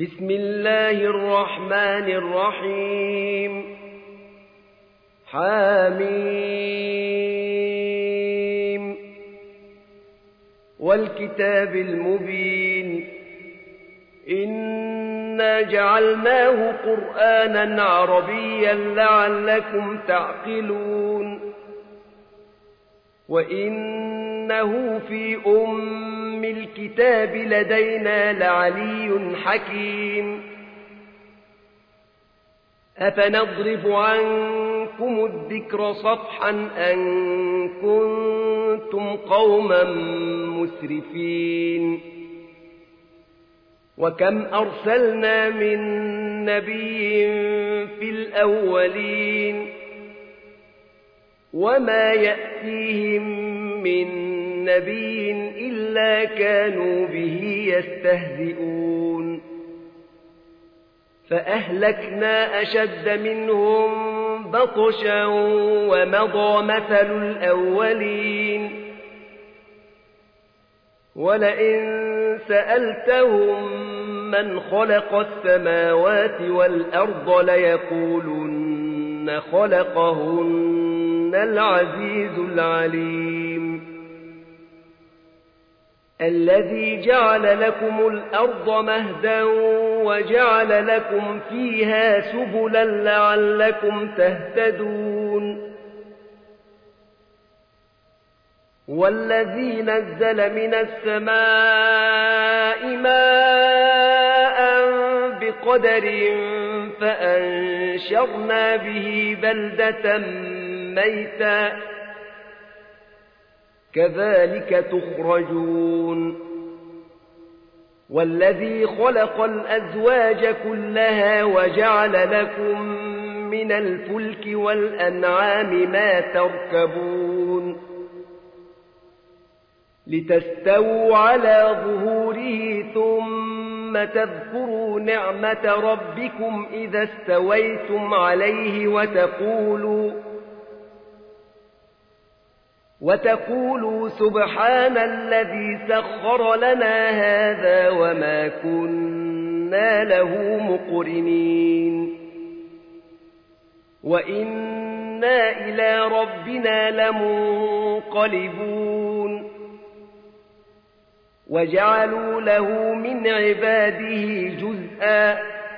بسم الله الرحمن الرحيم حميم والكتاب المبين إنا جعلناه قرآنا عربيا لعلكم تعقلون وإنه في الكتاب لدينا لعلي حكيم أفنضرب عنكم الذكر صفحا أن كنتم قوما مسرفين وكم أرسلنا من نبي في الأولين وما يأتيهم من نبي إلا كانوا به يستهزئون فأهلكنا أشد منهم بطشا ومضى مثل الأولين ولئن سألتهم من خلق السماوات والأرض ليقولن خلقهن العزيز العليم الذي جعل لكم الأرض مهدا وجعل لكم فيها سبلا لعلكم تهتدون والذي نزل من السماء ماء بقدر فأنشرنا به بلدة ميتا كذلك تخرجون والذي خلق الأزواج كلها وجعل لكم من الفلك والأنعام ما تركبون لتستووا على ظهوره ثم تذكروا نعمة ربكم إذا استويتم عليه وتقولوا سبحان الذي سخر لنا هذا وما كنا له مقرنين وإنا إلى ربنا لمنقلبون وجعلوا له من عباده جزءا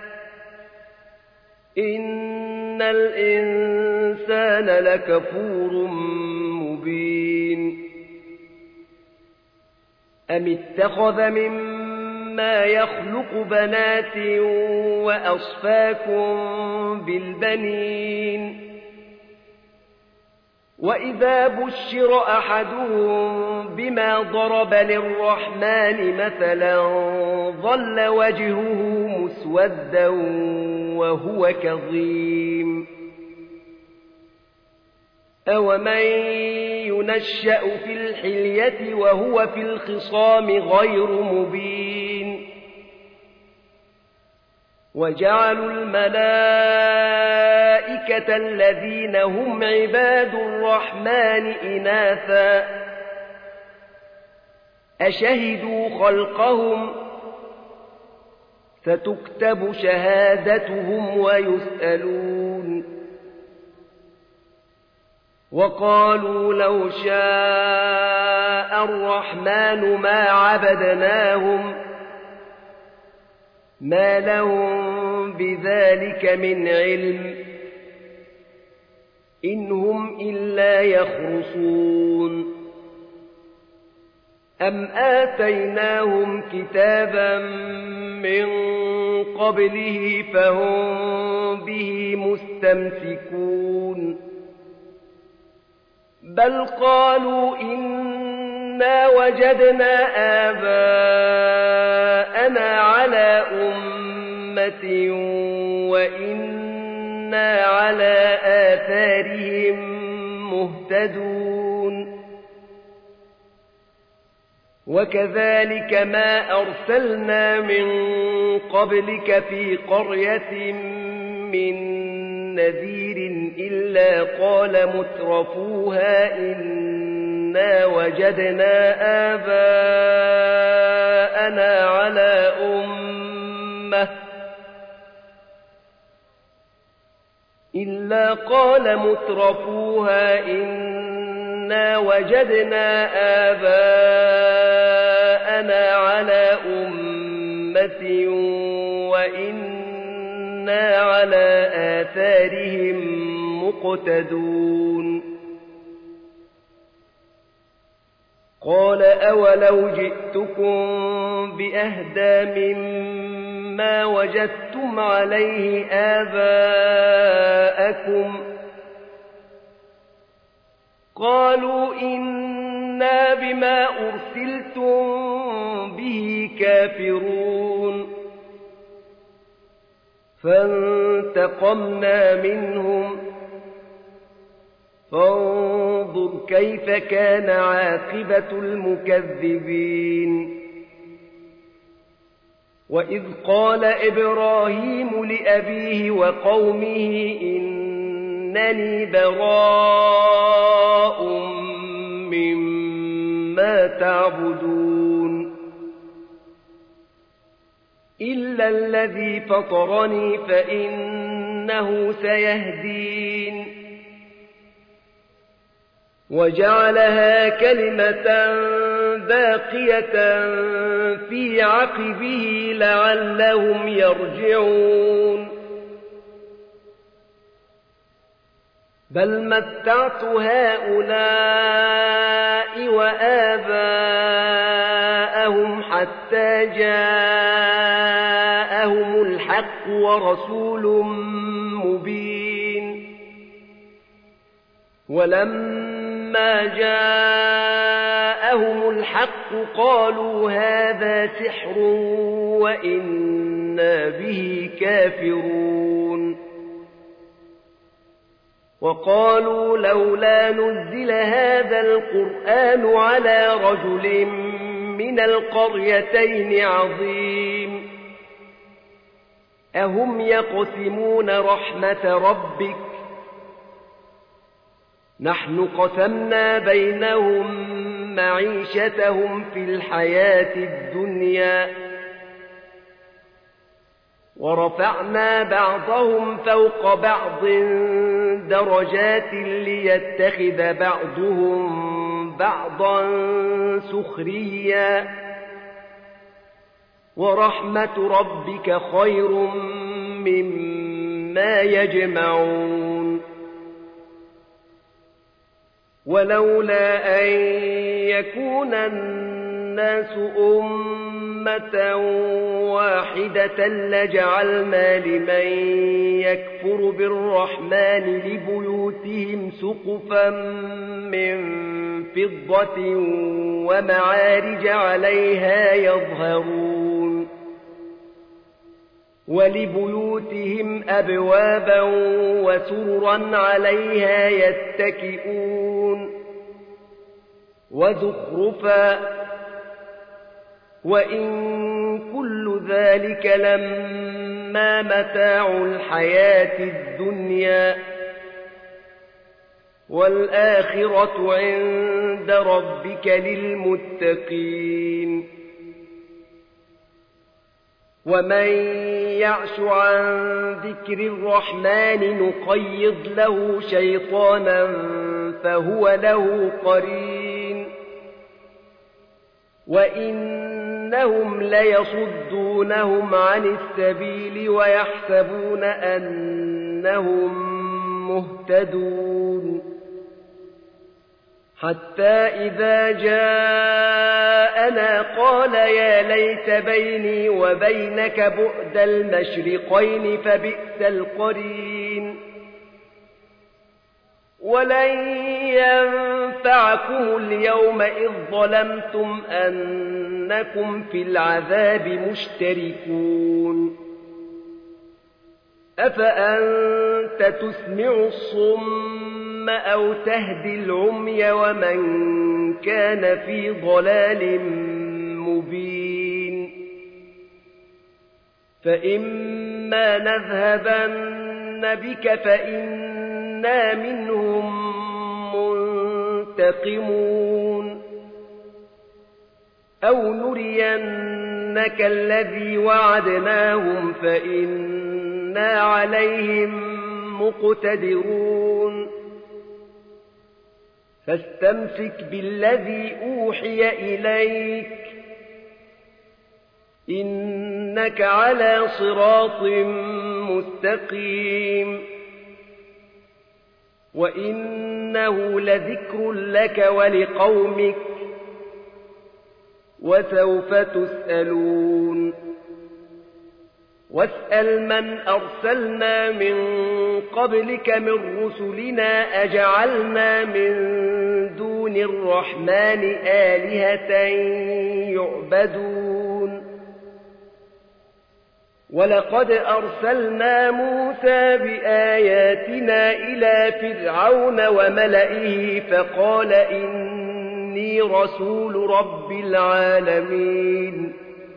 إن الإنسان لكفور مبين أم اتخذ مما يخلق بنات وأصفاكم بالبنين وإذا بشر أحدهم بما ضرب للرحمن مثلا ظل وجهه مسودا وهو كظيم أومن ينشأ في الحلية وهو في الخصام غير مبين وجعلوا الملائكة الذين هم عباد الرحمن إناثا أشهدوا خلقهم ستكتب شهادتهم ويسألون وقالوا لو شاء الرحمن ما عبدناهم ما لهم بذلك من علم إن هم إلا يخرصون أم آتيناهم كتابا من قبله فهم به مستمسكون بل قالوا إنا وجدنا آباءنا على أمة وإنا على آثارهم مهتدون وكذلك ما أرسلنا من قبلك في قرية من نذير إلا قال مترفوها إنا وجدنا آباءنا على أمة إلا قال مترفوها إنا وجدنا آباءنا على أمة وإنا على آثارهم مقتدون قال أولو جئتكم بأهدى مما وجدتم عليه آباءكم قالوا إنا بما أرسلتم به كافرون فانتقمنا منهم فانظر كيف كان عاقبة المكذبين وإذ قال إبراهيم لأبيه وقومه إنني براء مما تعبدون إلا الذي فطرني فإنه سيهدين وجعلها كلمة باقية في عقبه لعلهم يرجعون بل متعت هؤلاء وآباءهم حتى جاءهم الحق ورسول مبين ولما جاءهم الحق قالوا هذا سحر وإنا به كافرون وقالوا لولا نزل هذا القرآن على رجل من القريتين عظيم أهم يقسمون رحمة ربك نحن قسمنا بينهم معيشتهم في الحياة الدنيا ورفعنا بعضهم فوق بعض درجات ليتخذ بعضهم بعضا سخريا ورحمة ربك خير مما يجمعون ولولا أن يكون الناس أمة واحدة لجعلنا لمن يكفر بالرحمن لبيوتهم سقفا من فضة ومعارج عليها يظهرون ولبيوتهم أبوابا وسررا عليها يتكئون وزخرفا وإن كل ذلك لما متاع الحياة الدنيا والآخرة عند ربك للمتقين ومن يعش عن ذكر الرحمن نقيض له شيطانا فهو له قرين وإنهم ليصدونهم عن السبيل ويحسبون أنهم مهتدون حتى إذا جاءنا قال يا ليت بيني وبينك بعد المشرقين فبئس القرين ولن ينفعكم اليوم إذ ظلمتم أنكم في العذاب مشتركون أفأنت تسمع الصم أو تهدي العمي ومن كان في ضلال مبين فإما نذهبن بك فإنا منهم منتقمون أو نرينك إنك الذي وعدناهم فإنا عليهم مقتدرون فاستمسك بالذي أوحي إليك إنك على صراط مستقيم وإنه لذكر لك ولقومك وسوف تسألون واسأل من أرسلنا من قبلك من رسلنا أجعلنا من دون الرحمن آلهة يعبدون ولقد أرسلنا موسى بآياتنا إلى فرعون وملئه فقال إني رسول رب العالمين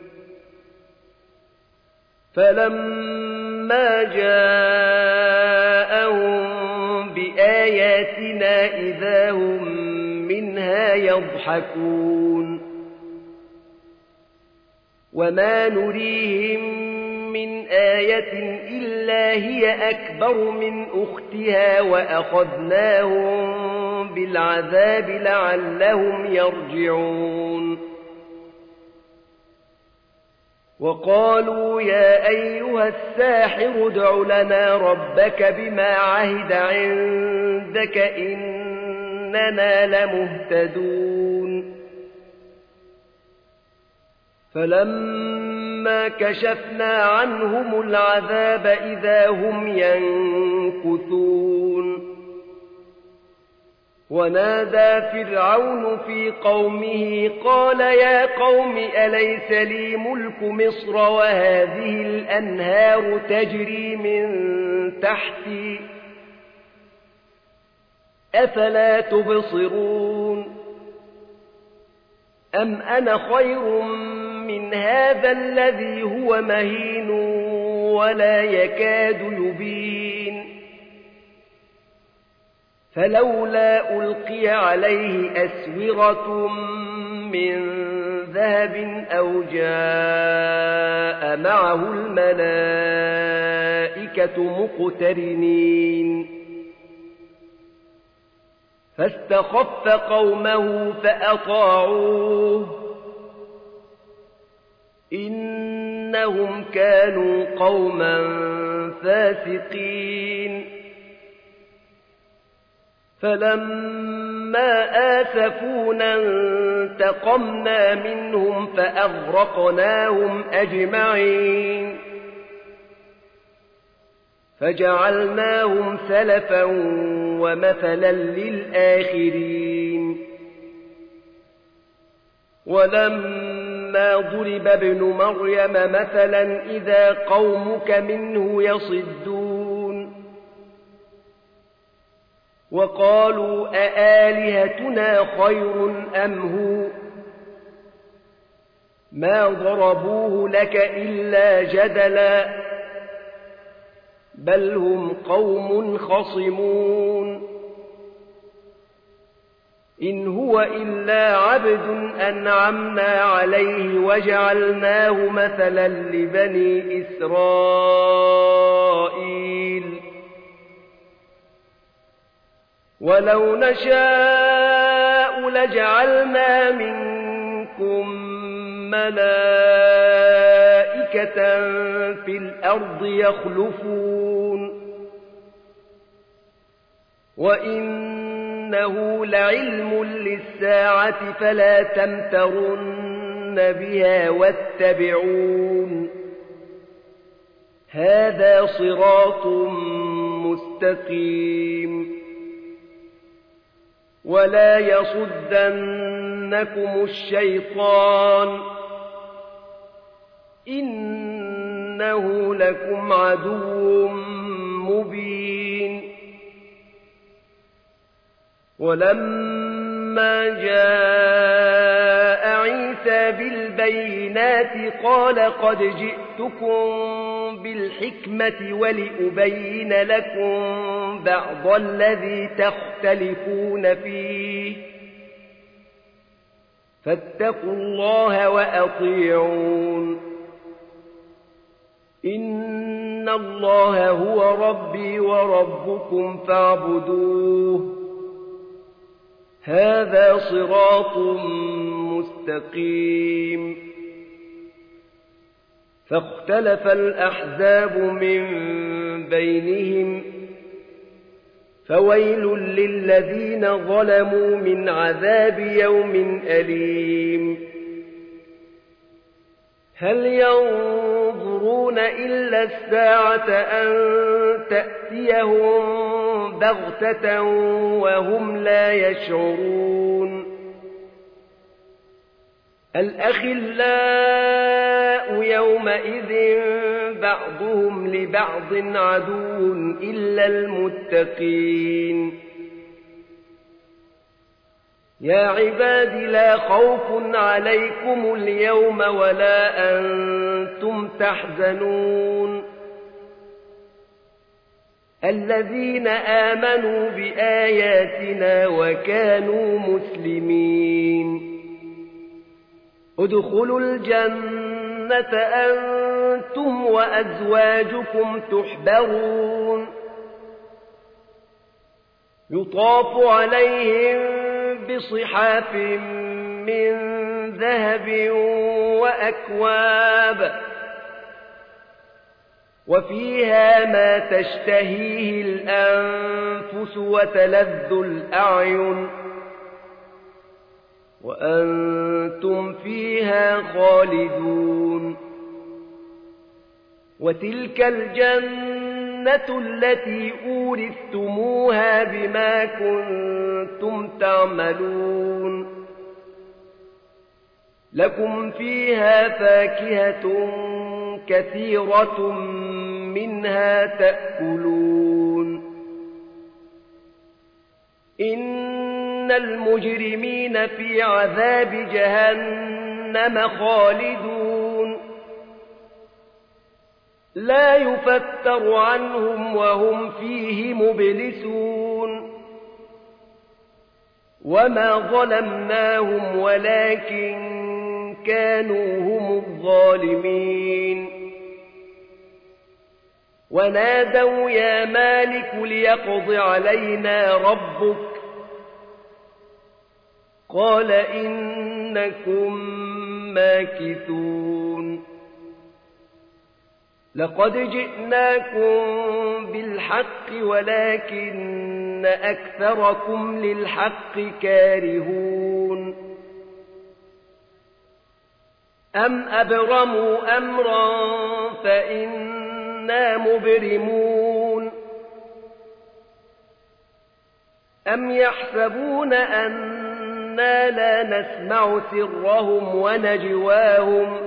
فلما جاءهم بآياتنا إذا هم منها يضحكون وما نريهم من آية إلا هي أكبر من أختها وأخذناهم بالعذاب لعلهم يرجعون وقالوا يا أيها الساحر ادع لنا ربك بما عهد عندك إننا لمهتدون فلما كشفنا عنهم العذاب إذا هم ينكثون ونادى فرعون في قومه قال يا قوم أليس لي ملك مصر وهذه الأنهار تجري من تحتي أفلا تبصرون أم أنا خير من هذا الذي هو مهين ولا يكاد يبين فلولا ألقي عليه أسورة من ذهب أو جاء معه الملائكة مقترنين فاستخف قومه فأطاعوه إنهم كانوا قوما فاسقين فلما آسفونا انتقمنا منهم فأغرقناهم أجمعين فجعلناهم سلفا ومثلا للآخرين ولما ضرب ابن مريم مثلا إذا قومك منه يصدون وقالوا أآلهتنا خير أم هو ما ضربوه لك إلا جدلا بل هم قوم خصمون إن هو إلا عبد أنعمنا عليه وجعلناه مثلا لبني إسرائيل ولو نشاء لجعلنا منكم ملائكة في الأرض يخلفون وإنه لعلم للساعة فلا تمترن بها واتبعون هذا صراط مستقيم ولا يصدنكم الشيطان إنه لكم عدو مبين ولما جاء عيسى بالبينات قال قد جئتكم بالحكمة ولأبين لكم بعض الذي تختلفون فيه فاتقوا الله وأطيعون إن الله هو ربي وربكم فاعبدوه هذا صراط مستقيم فاختلف الأحزاب من بينهم فويل للذين ظلموا من عذاب يوم أليم هل ينظرون إلا الساعة أن تأتيهم بغتة وهم لا يشعرون الأخلاء يومئذ بعضهم لبعض عدو إلا المتقين يا عباد لا خوف عليكم اليوم ولا أنتم تحزنون الذين آمنوا بآياتنا وكانوا مسلمين ادخلوا الجنة أنتم وأزواجكم تحبرون يطاف عليهم بصحاف من ذهب وأكواب وفيها ما تشتهيه الأنفس وتلذ الأعين وأنتم فيها خالدون وتلك الجنة التي أورثتموها بما كنتم تعملون لكم فيها فاكهة كثيرة منها تأكلون إن المجرمين في عذاب جهنم خالدون لا يفتر عنهم وهم فيه مبلسون وما ظلمناهم ولكن كانوا هم الظالمين ونادوا يا مالك ليقض علينا ربك قال إنكم ماكثون لقد جئناكم بالحق ولكن أكثركم للحق كارهون أم أبرموا أمرا فإنا مبرمون أم يحسبون أنا لا نسمع سرهم ونجواهم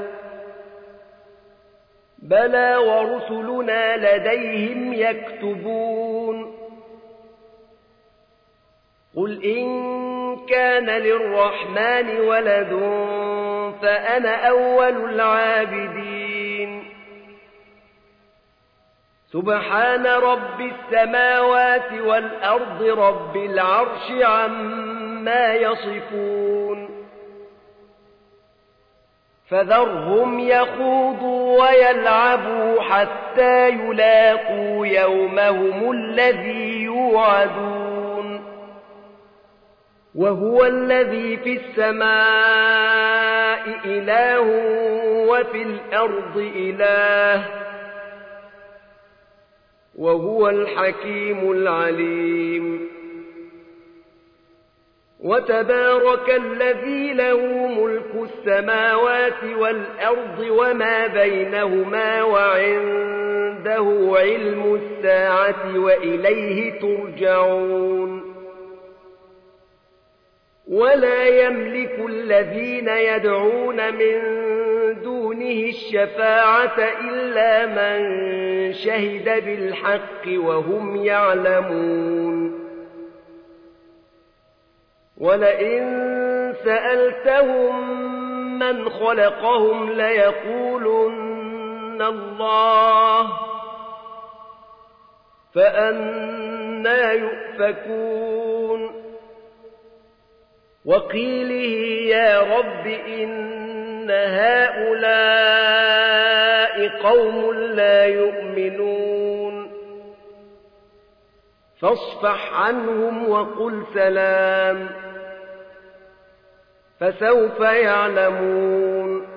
بلى ورسلنا لديهم يكتبون قل إن كان للرحمن ولد فأنا أول العابدين سبحان رب السماوات والأرض رب العرش عما يصفون فذرهم يخوضوا ويلعبوا حتى يلاقوا يومهم الذي يوعدون وهو الذي في السماء إله وفي الأرض إله وهو الحكيم العليم وتبارك الذي له ملك السماوات والأرض وما بينهما وعنده علم الساعة وإليه ترجعون ولا يملك الذين يدعون من دونه الشفاعة إلا من شهد بالحق وهم يعلمون ولئن سألتهم من خلقهم ليقولن الله فأنى يؤفكون وقيله يا رب إن هؤلاء قوم لا يؤمنون فاصفح عنهم وقل سلام فسوف يعلمون